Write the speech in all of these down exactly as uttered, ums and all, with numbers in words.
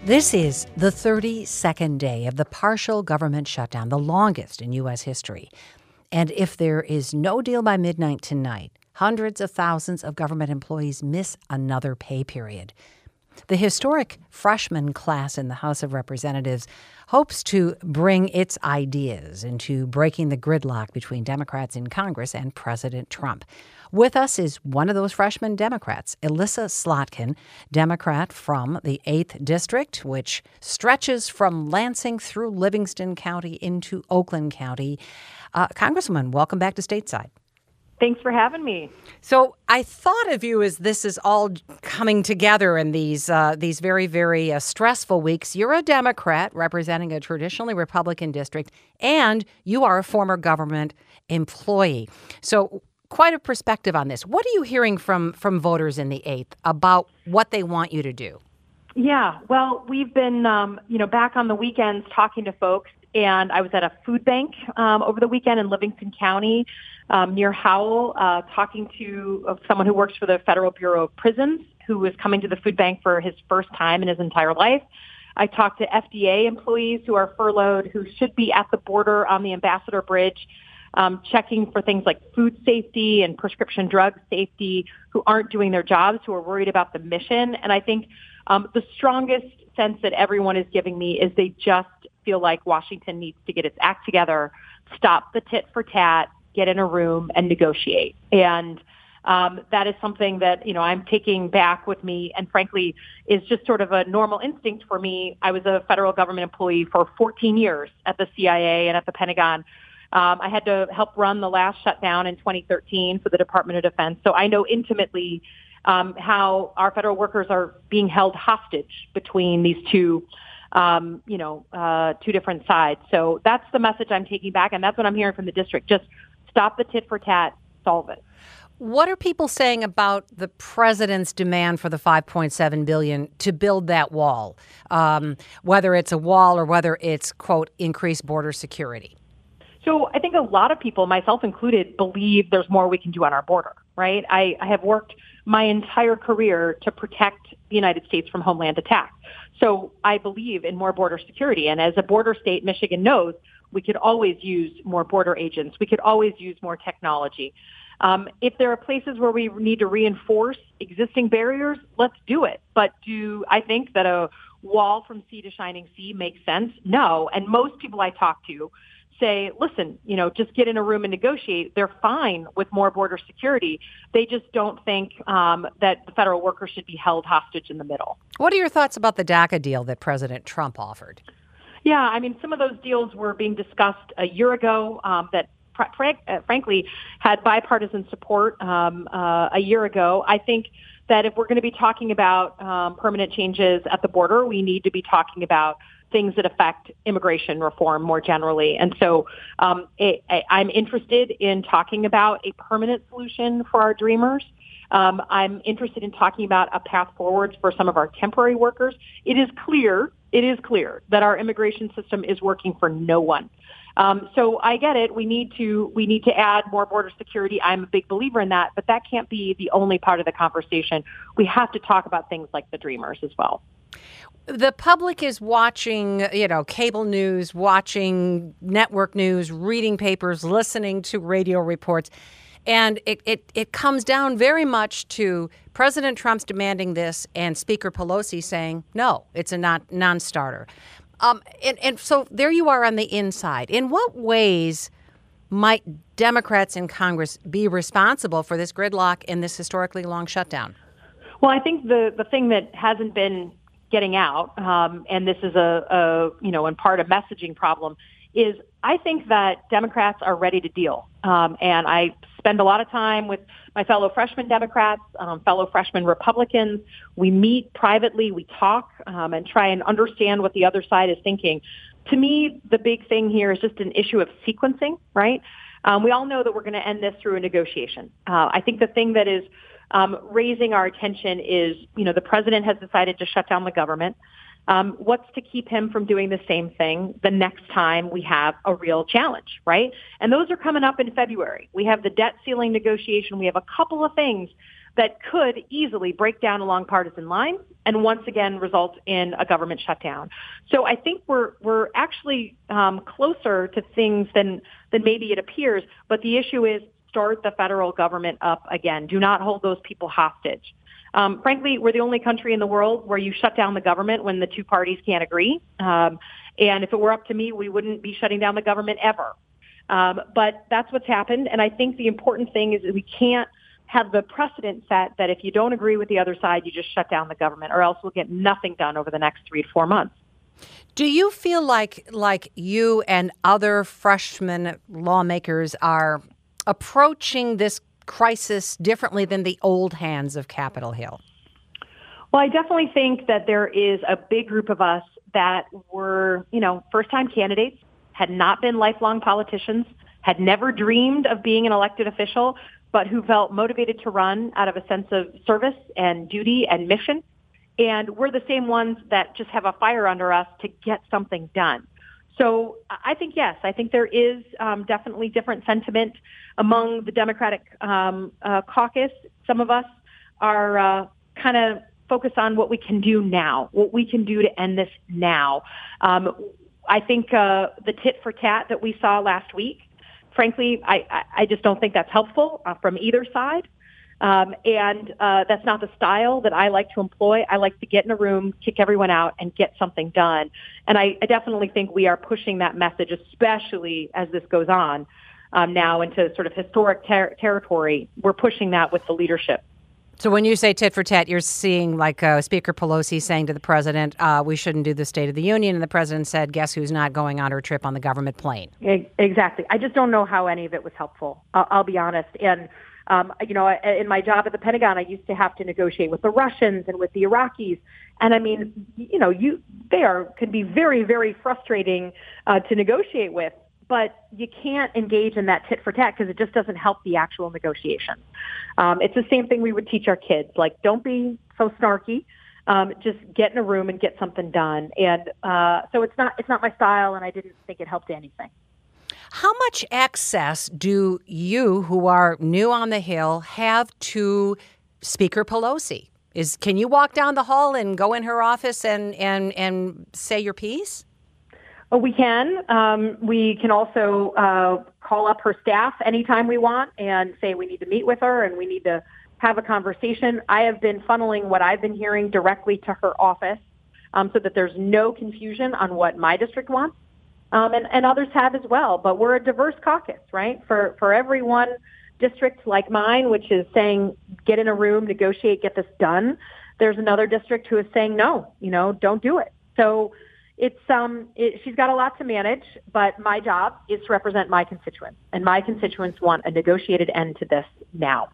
This is the thirty-second day of the partial government shutdown, the longest in U S history. And if there is no deal by midnight tonight, hundreds of thousands of government employees miss another pay period. The historic freshman class in the House of Representatives hopes to bring its ideas into breaking the gridlock between Democrats in Congress and President Trump. With us is one of those freshman Democrats, Elissa Slotkin, Democrat from the eighth District, which stretches from Lansing through Livingston County into Oakland County. Uh, Congresswoman, welcome back to Stateside. Thanks for having me. So I thought of you as this is all coming together in these uh, these very, very uh, stressful weeks. You're a Democrat representing a traditionally Republican district, and you are a former government employee. So quite a perspective on this. What are you hearing from, from voters in the eighth about what they want you to do? Yeah, well, we've been, um, you know, back on the weekends talking to folks, and I was at a food bank um, over the weekend in Livingston County um, near Howell, uh, talking to uh, someone who works for the Federal Bureau of Prisons, who was coming to the food bank for his first time in his entire life. I talked to F D A employees who are furloughed, who should be at the border on the Ambassador Bridge, um, checking for things like food safety and prescription drug safety, who aren't doing their jobs, who are worried about the mission. And I think um, the strongest sense that everyone is giving me is they just feel like Washington needs to get its act together, stop the tit for tat, get in a room and negotiate. And um, that is something that, you know, I'm taking back with me, and frankly is just sort of a normal instinct for me. I was a federal government employee for fourteen years at the C I A and at the Pentagon. Um, I had to help run the last shutdown in twenty thirteen for the Department of Defense. So I know intimately um, how our federal workers are being held hostage between these two Um, you know, uh, two different sides. So that's the message I'm taking back, and that's what I'm hearing from the district. Just stop the tit for tat, solve it. What are people saying about the president's demand for the five point seven billion dollars to build that wall, um, whether it's a wall or whether it's, quote, increased border security? So I think a lot of people, myself included, believe there's more we can do on our border, right? I, I have worked my entire career to protect the United States from homeland attack. So I believe in more border security. And as a border state, Michigan knows we could always use more border agents. We could always use more technology. Um, if there are places where we need to reinforce existing barriers, let's do it. But do I think that a wall from sea to shining sea makes sense? No. And most people I talk to say, listen, you know, just get in a room and negotiate. They're fine with more border security. They just don't think um, that the federal workers should be held hostage in the middle. What are your thoughts about the DACA deal that President Trump offered? Yeah, I mean, some of those deals were being discussed a year ago um, that fr- uh, frankly had bipartisan support um, uh, a year ago. I think that if we're going to be talking about um, permanent changes at the border, we need to be talking about things that affect immigration reform more generally. And so um, it, I, I'm interested in talking about a permanent solution for our dreamers. Um, I'm interested in talking about a path forward for some of our temporary workers. It is clear, it is clear that our immigration system is working for no one. Um, so I get it. We need to we need to add more border security. I'm a big believer in that, but that can't be the only part of the conversation. We have to talk about things like the dreamers as well. The public is watching, you know, cable news, watching network news, reading papers, listening to radio reports. And it, it, it comes down very much to President Trump's demanding this and Speaker Pelosi saying, no, it's a not, non-starter. Um, and, and so there you are on the inside. In what ways might Democrats in Congress be responsible for this gridlock and this historically long shutdown? Well, I think the, the thing that hasn't been getting out, um, and this is a, a, you know, in part a messaging problem, is I think that Democrats are ready to deal. Um, and I spend a lot of time with my fellow freshman Democrats, um, fellow freshman Republicans. We meet privately, we talk, um, and try and understand what the other side is thinking. To me, the big thing here is just an issue of sequencing, right? Um, we all know that we're going to end this through a negotiation. Uh, I think the thing that is Um, raising our attention is, you know, the president has decided to shut down the government. Um, what's to keep him from doing the same thing the next time we have a real challenge, right? And those are coming up in February. We have the debt ceiling negotiation. We have a couple of things that could easily break down along partisan lines and once again result in a government shutdown. So I think we're we're actually um, closer to things than than maybe it appears. But the issue is start the federal government up again. Do not hold those people hostage. Um, frankly, we're the only country in the world where you shut down the government when the two parties can't agree. Um, and if it were up to me, we wouldn't be shutting down the government ever. Um, but that's what's happened. And I think the important thing is that we can't have the precedent set that if you don't agree with the other side, you just shut down the government, or else we'll get nothing done over the next three to four months. Do you feel like like you and other freshman lawmakers are approaching this crisis differently than the old hands of Capitol Hill? Well, I definitely think that there is a big group of us that were, you know, first-time candidates, had not been lifelong politicians, had never dreamed of being an elected official, but who felt motivated to run out of a sense of service and duty and mission. And we're the same ones that just have a fire under us to get something done. So I think, yes, I think there is um, definitely different sentiment among the Democratic um, uh, caucus. Some of us are uh, kind of focused on what we can do now, what we can do to end this now. Um, I think uh, the tit for tat that we saw last week, frankly, I, I just don't think that's helpful uh, from either side. Um, and uh, that's not the style that I like to employ. I like to get in a room, kick everyone out, and get something done. And I, I definitely think we are pushing that message, especially as this goes on um, now into sort of historic ter- territory. We're pushing that with the leadership. So when you say tit for tat, you're seeing like uh, Speaker Pelosi saying to the president, uh, we shouldn't do the State of the Union. And the president said, guess who's not going on her trip on the government plane? Exactly. I just don't know how any of it was helpful. I'll, I'll be honest. And, um, you know, in my job at the Pentagon, I used to have to negotiate with the Russians and with the Iraqis. And I mean, you know, you they are can be very, very frustrating uh, to negotiate with. But you can't engage in that tit for tat because it just doesn't help the actual negotiation. Um, it's the same thing we would teach our kids. Like, don't be so snarky. Um, just get in a room and get something done. And uh, so it's not it's not my style, and I didn't think it helped anything. How much access do you, who are new on the Hill, have to Speaker Pelosi? Is can you walk down the hall and go in her office and and and say your piece? Oh, we can. Um, we can also uh, call up her staff anytime we want and say we need to meet with her and we need to have a conversation. I have been funneling what I've been hearing directly to her office um, so that there's no confusion on what my district wants, um, and, and others have as well. But we're a diverse caucus, right? For, for every one district like mine, which is saying get in a room, negotiate, get this done, there's another district who is saying no, you know, don't do it. So It's um, it, she's got a lot to manage, but my job is to represent my constituents, and my constituents want a negotiated end to this now.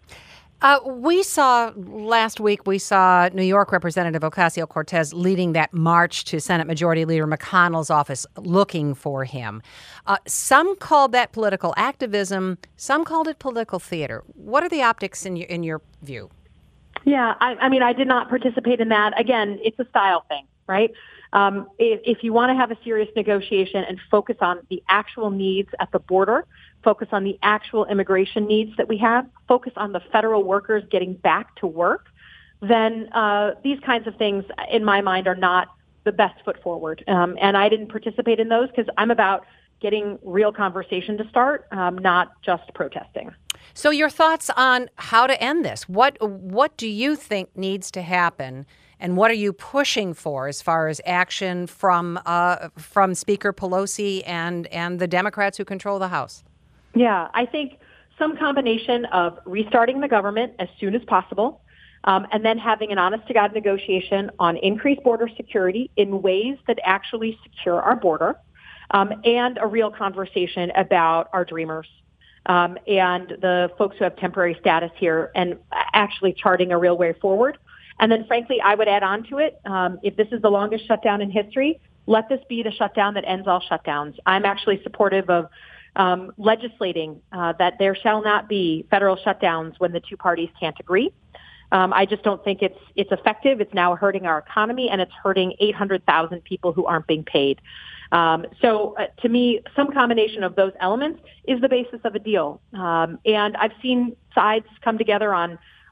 Uh, we saw last week, we saw New York Representative Ocasio-Cortez leading that march to Senate Majority Leader McConnell's office looking for him. Uh, some called that political activism. Some called it political theater. What are the optics in your, in your view? Yeah, I, I mean, I did not participate in that. Again, it's a style thing, right? Um, if, if you want to have a serious negotiation and focus on the actual needs at the border, focus on the actual immigration needs that we have, focus on the federal workers getting back to work, then uh, these kinds of things, in my mind, are not the best foot forward. Um, and I didn't participate in those because I'm about getting real conversation to start, um, not just protesting. So your thoughts on how to end this? What what do you think needs to happen, and what are you pushing for as far as action from uh, from Speaker Pelosi and, and the Democrats who control the House? Yeah, I think some combination of restarting the government as soon as possible, um, and then having an honest-to-God negotiation on increased border security in ways that actually secure our border, um, and a real conversation about our dreamers. Um, and the folks who have temporary status here, and actually charting a real way forward. And then, frankly, I would add on to it, um, if this is the longest shutdown in history, let this be the shutdown that ends all shutdowns. I'm actually supportive of um, legislating uh, that there shall not be federal shutdowns when the two parties can't agree. Um, I just don't think it's it's effective. It's now hurting our economy, and it's hurting eight hundred thousand people who aren't being paid. Um, so uh, to me, some combination of those elements is the basis of a deal. Um, and I've seen sides come together on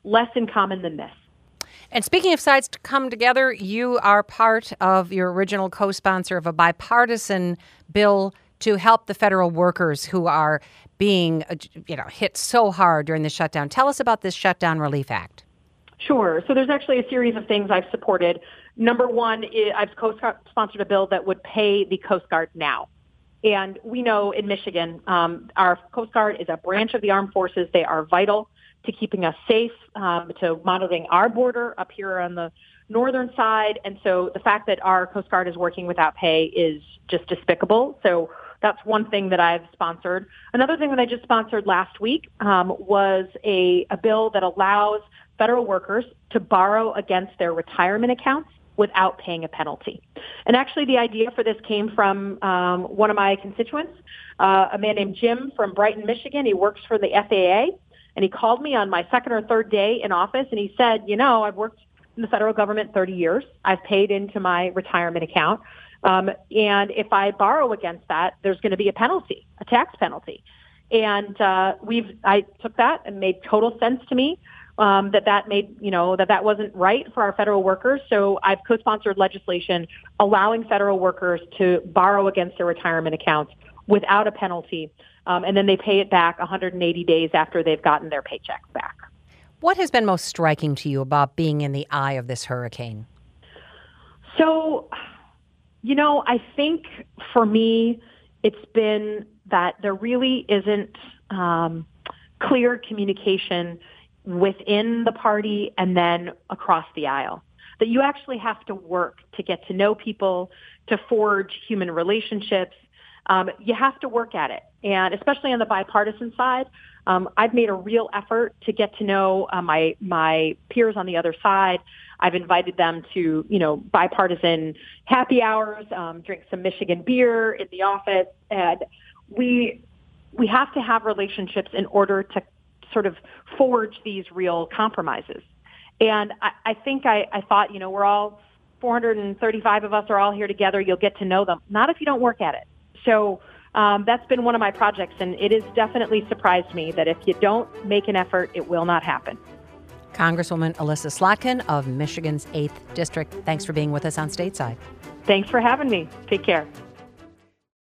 less in common than this. And speaking of sides to come together, you are part of your original co-sponsor of a bipartisan bill to help the federal workers who are being, you know, hit so hard during the shutdown. Tell us about this Shutdown Relief Act. Sure. So there's actually a series of things I've supported. Number one, I've co-sponsored a bill that would pay the Coast Guard now. And we know in Michigan, um, our Coast Guard is a branch of the armed forces. They are vital to keeping us safe, um, to monitoring our border up here on the northern side. And so the fact that our Coast Guard is working without pay is just despicable. So that's one thing that I've sponsored. Another thing that I just sponsored last week um, was a, a bill that allows federal workers to borrow against their retirement accounts without paying a penalty. And actually the idea for this came from um, one of my constituents, uh, a man named Jim from Brighton, Michigan. He works for the F A A. And he called me on my second or third day in office, and he said, you know, I've worked in the federal government thirty years. I've paid into my retirement account. Um, and if I borrow against that, there's going to be a penalty, a tax penalty. And uh, we've I took that and made total sense to me um, that that made, you know, that that wasn't right for our federal workers. So I've co-sponsored legislation allowing federal workers to borrow against their retirement accounts without a penalty. Um, and then they pay it back one hundred eighty days after they've gotten their paychecks back. What has been most striking to you about being in the eye of this hurricane? So, you know, I think for me, it's been that there really isn't um, clear communication within the party and then across the aisle. That you actually have to work to get to know people, to forge human relationships. Um, you have to work at it. And especially on the bipartisan side, um, I've made a real effort to get to know uh, my my peers on the other side. I've invited them to, you know, bipartisan happy hours, um, drink some Michigan beer in the office. And we we have to have relationships in order to sort of forge these real compromises. And I, I think I, I thought, you know, we're all four hundred thirty-five of us are all here together. You'll get to know them. Not if you don't work at it. So um, that's been one of my projects, and it has definitely surprised me that if you don't make an effort, it will not happen. Congresswoman Elissa Slotkin of Michigan's eighth District, thanks for being with us on Stateside. Thanks for having me. Take care.